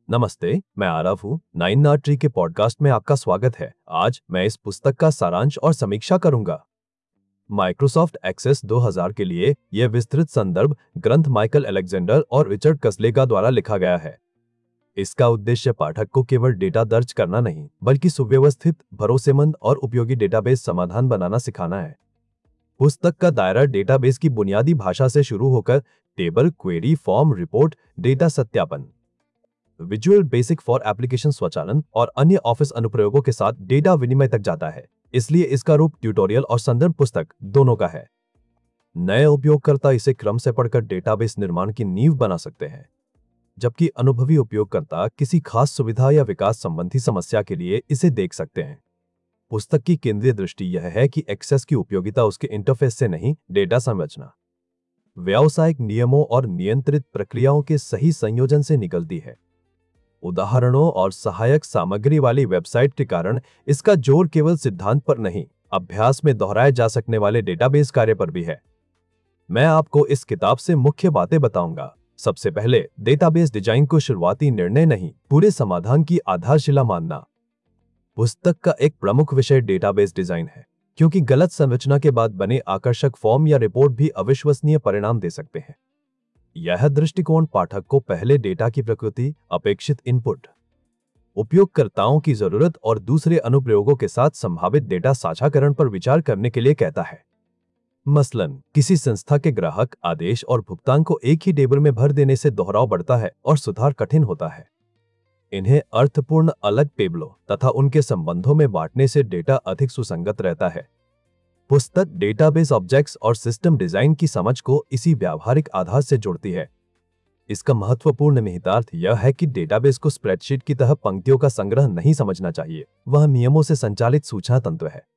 नमस्ते, मैं आरव हूँ। नाइन आर्ट ट्री के पॉडकास्ट में आपका स्वागत है। आज मैं इस पुस्तक का सारांश और समीक्षा करूंगा। माइक्रोसॉफ्ट एक्सेस 2000 के लिए यह विस्तृत संदर्भ ग्रंथ माइकल अलेक्जेंडर और रिचर्ड कसलेगा द्वारा लिखा गया है। इसका उद्देश्य पाठक को केवल डेटा दर्ज करना नहीं, बल्कि सुव्यवस्थित, भरोसेमंद और उपयोगी डेटाबेस समाधान बनाना सिखाना है। पुस्तक का दायरा डेटाबेस की बुनियादी भाषा से शुरू होकर table, query, form, report, data सत्यापन, विजुअल बेसिक फॉर एप्लीकेशन स्वचालन और अन्य ऑफिस अनुप्रयोगों के साथ डेटा विनिमय तक जाता है। इसलिए इसका रूप ट्यूटोरियल और संदर्भ पुस्तक दोनों का है। नए उपयोगकर्ता इसे क्रम से पढ़कर डेटाबेस निर्माण की नींव बना सकते हैं, जबकि अनुभवी उपयोगकर्ता किसी खास सुविधा या विकास संबंधी समस्या के लिए इसे देख सकते हैं। पुस्तक की केंद्रीय दृष्टि यह है कि एक्सेस की उपयोगिता उसके इंटरफेस से नहीं, डेटा संरचना, व्यावसायिक नियमों और नियंत्रित प्रक्रियाओं के सही संयोजन से निकलती है। उदाहरणों और सहायक सामग्री वाली वेबसाइट के कारण इसका जोर केवल सिद्धांत पर नहीं, अभ्यास में दोहराए जा सकने वाले डेटाबेस कार्य पर भी है। मैं आपको इस किताब से मुख्य बातें बताऊंगा। सबसे पहले, डेटाबेस डिजाइन को शुरुआती निर्णय नहीं, पूरे समाधान की आधारशिला मानना। पुस्तक का एक प्रमुख विषय डेटाबेस डिजाइन है, क्योंकि गलत संरचना के बाद बने आकर्षक फॉर्म या रिपोर्ट भी अविश्वसनीय परिणाम दे सकते हैं। यह दृष्टिकोण पाठक को पहले डेटा की प्रकृति, अपेक्षित इनपुट, उपयोगकर्ताओं की जरूरत और दूसरे अनुप्रयोगों के साथ संभावित डेटा साझाकरण पर विचार करने के लिए कहता है। मसलन, किसी संस्था के ग्राहक, आदेश और भुगतान को एक ही टेबल में भर देने से दोहराव बढ़ता है और सुधार कठिन होता है। इन्हें अर्थपूर्ण अलग टेबलों तथा उनके संबंधों में बांटने से डेटा अधिक सुसंगत रहता है। पुस्तक डेटाबेस ऑब्जेक्ट्स और सिस्टम डिजाइन की समझ को इसी व्यावहारिक आधार से जोड़ती है। इसका महत्वपूर्ण निहितार्थ यह है कि डेटाबेस को स्प्रेडशीट की तरह पंक्तियों का संग्रह नहीं समझना चाहिए, वह नियमों से संचालित सूचना तंत्र है।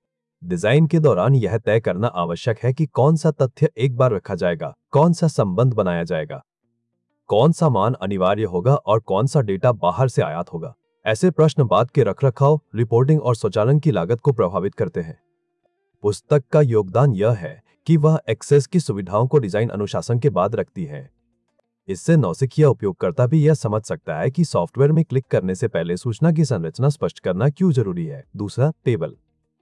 डिजाइन के दौरान यह तय करना आवश्यक है कि कौन सा तथ्य एक बार रखा जाएगा, कौन सा संबंध बनाया जाएगा, कौन सा मान अनिवार्य होगा और कौन सा डेटा बाहर से आयात होगा। ऐसे प्रश्न बाद के रखरखाव, रिपोर्टिंग और स्वचालन की लागत को प्रभावित करते हैं। पुस्तक का योगदान यह है कि वह एक्सेस की सुविधाओं को डिजाइन अनुशासन के बाद रखती है। इससे नौसिखिया उपयोगकर्ता भी यह समझ सकता है कि सॉफ्टवेयर में क्लिक करने से पहले सूचना की संरचना स्पष्ट करना क्यों जरूरी है। दूसरा, टेबल,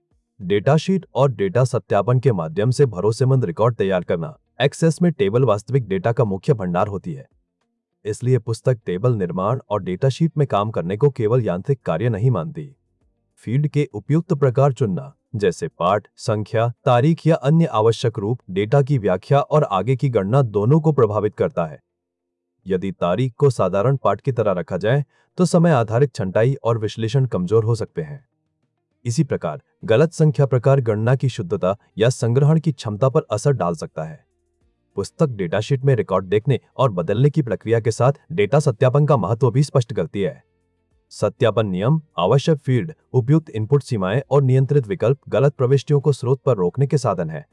डेटाशीट और डेटा सत्यापन के माध्यम से भरोसेमंद रिकॉर्ड तैयार करना। एक्सेस में टेबल वास्तविक डेटा का मुख्य भंडार होती है। इसलिए पुस्तक टेबल निर्माण और डेटाशीट में काम करने को केवल यांत्रिक कार्य नहीं मानती। फील्ड के उपयुक्त प्रकार चुनना, जैसे पाठ, संख्या, तारीख या अन्य आवश्यक रूप, डेटा की व्याख्या और आगे की गणना दोनों को प्रभावित करता है। यदि तारीख को साधारण पाठ की तरह रखा जाए तो समय आधारित छंटाई और विश्लेषण कमजोर हो सकते हैं। इसी प्रकार गलत संख्या प्रकार गणना की शुद्धता या संग्रहण की क्षमता पर असर डाल सकता है। पुस्तक डेटाशीट में रिकॉर्ड देखने और बदलने की प्रक्रिया के साथ डेटा सत्यापन का महत्व भी स्पष्ट करती है। सत्यापन नियम, आवश्यक फील्ड, उपयुक्त इनपुट सीमाएं और नियंत्रित विकल्प गलत प्रविष्टियों को स्रोत पर रोकने के साधन है।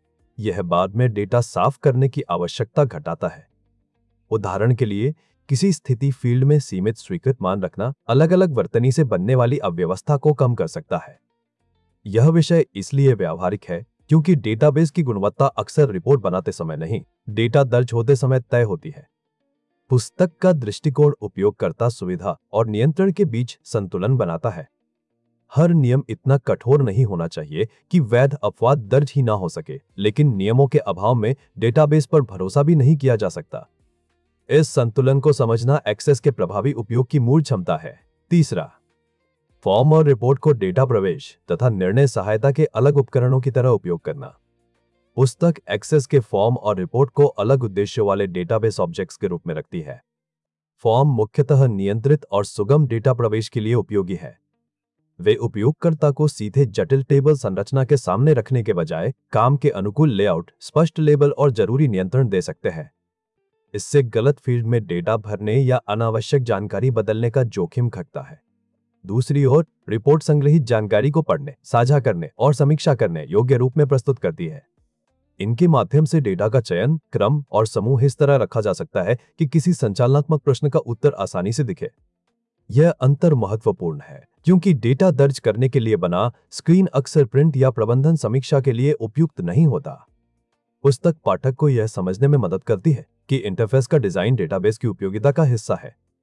यह बाद में डेटा साफ करने की आवश्यकता घटाता है। उदाहरण के लिए, किसी स्थिति फील्ड में सीमित स्वीकृत मान रखना अलग अलग वर्तनी से बनने वाली अव्यवस्था को कम कर सकता है। यह विषय इसलिए व्यावहारिक है क्योंकि डेटाबेस की गुणवत्ता अक्सर रिपोर्ट बनाते समय नहीं, डेटा दर्ज होते समय तय होती है। पुस्तक का दृष्टिकोण उपयोगकर्ता सुविधा और नियंत्रण के बीच संतुलन बनाता है। हर नियम इतना कठोर नहीं होना चाहिए कि वैध अपवाद दर्ज ही ना हो सके, लेकिन नियमों के अभाव में डेटाबेस पर भरोसा भी नहीं किया जा सकता। इस संतुलन को समझना एक्सेस के प्रभावी उपयोग की मूल क्षमता है। तीसरा, फॉर्म और रिपोर्ट को डेटा प्रवेश तथा निर्णय सहायता के अलग उपकरणों की तरह उपयोग करना। पुस्तक एक्सेस के फॉर्म और रिपोर्ट को अलग उद्देश्यों वाले डेटाबेस ऑब्जेक्ट्स के रूप में रखती है। फॉर्म मुख्यतः नियंत्रित और सुगम डेटा प्रवेश के लिए उपयोगी है। वे उपयोगकर्ता को सीधे जटिल टेबल संरचना के सामने रखने के बजाय काम के अनुकूल लेआउट, स्पष्ट लेबल और जरूरी नियंत्रण दे सकते हैं। इससे गलत फील्ड में डेटा भरने या अनावश्यक जानकारी बदलने का जोखिम घटता है। दूसरी ओर, रिपोर्ट संग्रहित जानकारी को पढ़ने, साझा करने और समीक्षा करने योग्य रूप में प्रस्तुत करती है। इनके माध्यम से डेटा का चयन, क्रम और समूह इस तरह रखा जा सकता है कि किसी संचालनात्मक प्रश्न का उत्तर आसानी से दिखे। यह अंतर महत्वपूर्ण है क्योंकि डेटा दर्ज करने के लिए बना स्क्रीन अक्सर प्रिंट या प्रबंधन समीक्षा के लिए उपयुक्त नहीं होता। पुस्तक पाठक को यह समझने में मदद करती है कि इंटरफेस का डिजाइन डेटाबेस की उपयोगिता का हिस्सा है।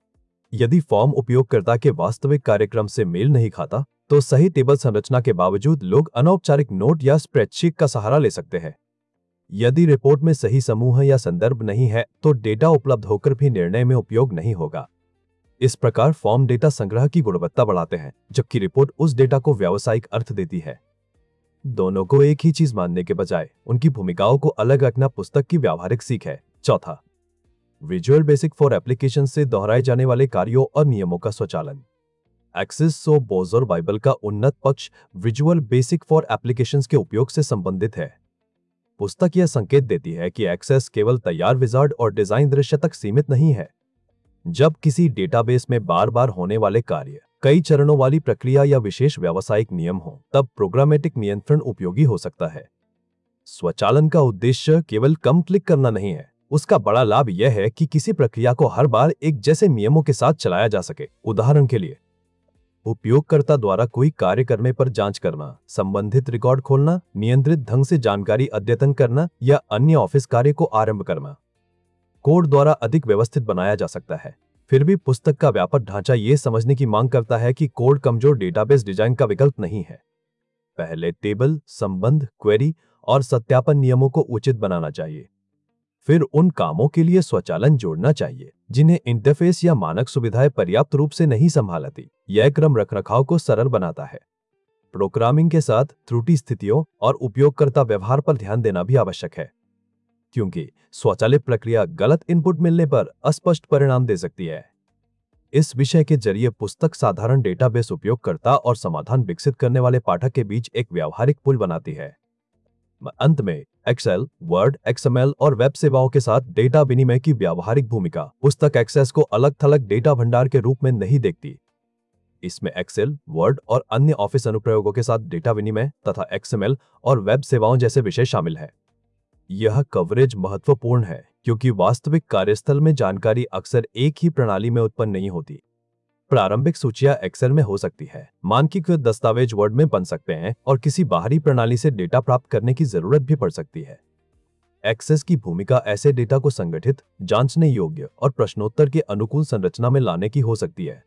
यदि फॉर्म उपयोगकर्ता के वास्तविक कार्यक्रम से मेल नहीं खाता, तो सही टेबल संरचना के बावजूद लोग अनौपचारिक नोट या स्प्रेडशीट का सहारा ले सकते हैं। यदि रिपोर्ट में सही समूह या संदर्भ नहीं है, तो डेटा उपलब्ध होकर भी निर्णय में उपयोग नहीं होगा। इस प्रकार फॉर्म डेटा संग्रह की गुणवत्ता बढ़ाते हैं, जबकि रिपोर्ट उस डेटा को व्यावसायिक अर्थ देती है। दोनों को एक ही चीज मानने के बजाय उनकी भूमिकाओं को अलग रखना पुस्तक की व्यावहारिक सीख है। चौथा, विजुअल बेसिक फॉर एप्लीकेशन से दोहराए जाने वाले कार्यों और नियमों का स्वचालन। एक्सेस बोजर बाइबल का उन्नत पक्ष विजुअल बेसिक फॉर एप्लीकेशंस के उपयोग से संबंधित है। पुस्तक यह संकेत देती है कि एक्सेस केवल तैयार विजार्ड और डिजाइन दृश्य तक सीमित नहीं है। जब किसी डेटाबेस में बार बार होने वाले कार्य, कई चरणों वाली प्रक्रिया या विशेष व्यावसायिक नियम हो, तब प्रोग्रामेटिक नियंत्रण उपयोगी हो सकता है। स्वचालन का उद्देश्य केवल कम क्लिक करना नहीं है। उसका बड़ा लाभ यह है कि किसी प्रक्रिया को हर बार एक जैसे नियमों के साथ चलाया जा सके। उदाहरण के लिए, उपयोगकर्ता द्वारा कोई कार्य करने पर जांच करना, संबंधित रिकॉर्ड खोलना, नियंत्रित ढंग से जानकारी अद्यतन करना या अन्य ऑफिस कार्य को आरंभ करना कोड द्वारा अधिक व्यवस्थित बनाया जा सकता है। फिर भी पुस्तक का व्यापक ढांचा यह समझने की मांग करता है कि कोड कमजोर डेटाबेस डिजाइन का विकल्प नहीं है। पहले टेबल, संबंध, क्वेरी और सत्यापन नियमों को उचित बनाना चाहिए। फिर उन कामों के लिए स्वचालन जोड़ना चाहिए जिन्हें इंटरफेस या मानक सुविधाएं पर्याप्त रूप से नहीं संभालती। यह क्रम रखरखाव को सरल बनाता है। प्रोग्रामिंग के साथ त्रुटि स्थितियों और उपयोगकर्ता व्यवहार पर ध्यान देना भी आवश्यक है, क्योंकि स्वचालित प्रक्रिया गलत इनपुट मिलने पर अस्पष्ट परिणाम दे सकती है। इस विषय के जरिए पुस्तक साधारण डेटाबेस उपयोगकर्ता और समाधान विकसित करने वाले पाठक के बीच एक व्यावहारिक पुल बनाती है। अंत में, एक्सेल, वर्ड, एक्सएमएल और वेब सेवाओं के साथ डेटा विनिमय की व्यावहारिक भूमिका। पुस्तक एक्सेस को अलग-थलग डेटा भंडार के रूप में नहीं देखती। इसमें एक्सेल, वर्ड और अन्य ऑफिस अनुप्रयोगों के साथ डेटा विनिमय तथा एक्सएमएल और वेब सेवाओं जैसे विषय शामिल है। यह कवरेज महत्वपूर्ण है क्योंकि वास्तविक कार्यस्थल में जानकारी अक्सर एक ही प्रणाली में उत्पन्न नहीं होती। प्रारंभिक सूचियां एक्सेल में हो सकती है, मानकीकृत दस्तावेज वर्ड में बन सकते हैं और किसी बाहरी प्रणाली से डेटा प्राप्त करने की जरूरत भी पड़ सकती है। एक्सेस की भूमिका ऐसे डेटा को संगठित, जांचने योग्य और प्रश्नोत्तर के अनुकूल संरचना में लाने की हो सकती है।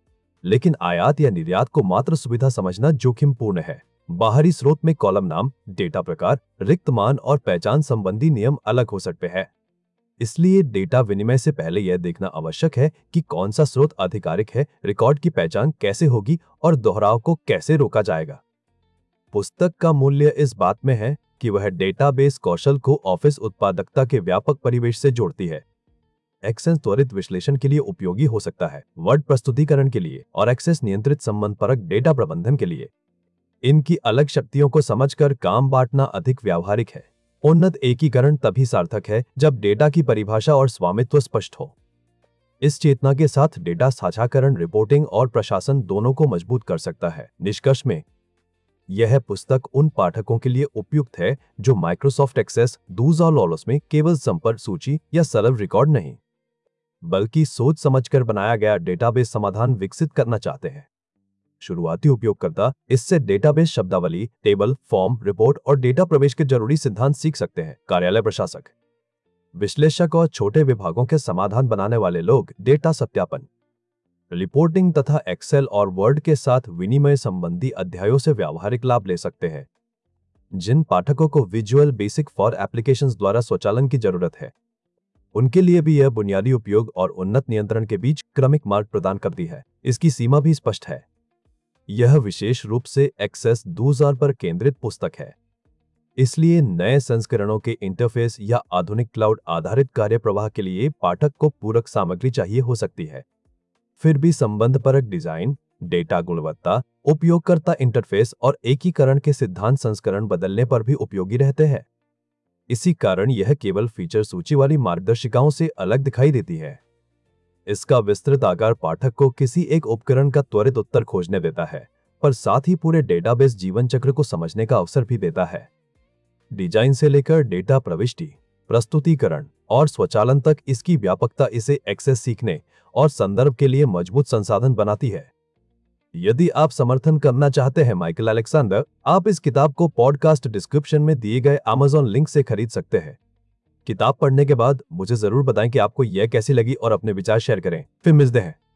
लेकिन आयात या निर्यात को मात्र सुविधा समझना जोखिमपूर्ण है। बाहरी स्रोत में कॉलम नाम, डेटा प्रकार, रिक्त मान और पहचान संबंधी नियम अलग हो सकते हैं। इसलिए डेटा विनिमय से पहले यह देखना आवश्यक है कि कौन सा स्रोत आधिकारिक है, रिकॉर्ड की पहचान कैसे होगी और दोहराव को कैसे रोका जाएगा। पुस्तक का मूल्य इस बात में है कि वह डेटाबेस कौशल को ऑफिस उत्पादकता के व्यापक परिवेश से जोड़ती है। एक्सेल त्वरित विश्लेषण के लिए उपयोगी हो सकता है, वर्ड प्रस्तुतिकरण के लिए और एक्सेस नियंत्रित संबंधपरक डेटा प्रबंधन के लिए। इनकी अलग शक्तियों को समझकर काम बांटना अधिक व्यावहारिक है। उन्नत एकीकरण तभी सार्थक है जब डेटा की परिभाषा और स्वामित्व स्पष्ट हो। इस चेतना के साथ डेटा साझाकरण, रिपोर्टिंग और प्रशासन दोनों को मजबूत कर सकता है। निष्कर्ष में, यह पुस्तक उन पाठकों के लिए उपयुक्त है जो माइक्रोसॉफ्ट एक्सेस डूज और लॉस में केवल संपर्क सूची या सरल रिकॉर्ड नहीं, बल्कि सोच समझकर बनाया गया डेटाबेस समाधान विकसित करना चाहते हैं। शुरुआती उपयोगकर्ता इससे डेटाबेस शब्दावली, टेबल, फॉर्म, रिपोर्ट और डेटा प्रवेश के जरूरी सिद्धांत सीख सकते हैं। कार्यालय प्रशासक, विश्लेषक और छोटे विभागों के समाधान बनाने वाले लोग डेटा सत्यापन, रिपोर्टिंग तथा एक्सेल और वर्ड के साथ विनिमय संबंधी अध्यायों से व्यावहारिक लाभ ले सकते हैं। जिन पाठकों को विजुअल बेसिक फॉर एप्लीकेशंस द्वारा स्वचालन की जरूरत है, उनके लिए भी यह बुनियादी उपयोग और उन्नत नियंत्रण के बीच क्रमिक मार्ग प्रदान करती है। इसकी सीमा भी स्पष्ट है। यह विशेष रूप से एक्सेस 2000 पर केंद्रित पुस्तक है, इसलिए नए संस्करणों के इंटरफेस या आधुनिक क्लाउड आधारित कार्य प्रवाह के लिए पाठक को पूरक सामग्री चाहिए हो सकती है। फिर भी संबंधपरक डिजाइन, डेटा गुणवत्ता, उपयोगकर्ता इंटरफेस और एकीकरण के सिद्धांत संस्करण बदलने पर भी उपयोगी रहते हैं। इसी कारण यह केवल फीचर सूची वाली मार्गदर्शिकाओं से अलग दिखाई देती है। इसका विस्तृत आकार पाठक को किसी एक उपकरण का त्वरित उत्तर खोजने देता है, पर साथ ही पूरे डेटाबेस जीवन चक्र को समझने का अवसर भी देता है। डिजाइन से लेकर डेटा प्रविष्टि, प्रस्तुतिकरण और स्वचालन तक इसकी व्यापकता इसे एक्सेस सीखने और संदर्भ के लिए मजबूत संसाधन बनाती है। यदि आप समर्थन करना चाहते हैं माइकल अलेक्जेंडर, आप इस किताब को पॉडकास्ट डिस्क्रिप्शन में दिए गए Amazon लिंक से खरीद सकते हैं। किताब पढ़ने के बाद मुझे जरूर बताएं कि आपको यह कैसी लगी और अपने विचार शेयर करें। फिर मिलते हैं।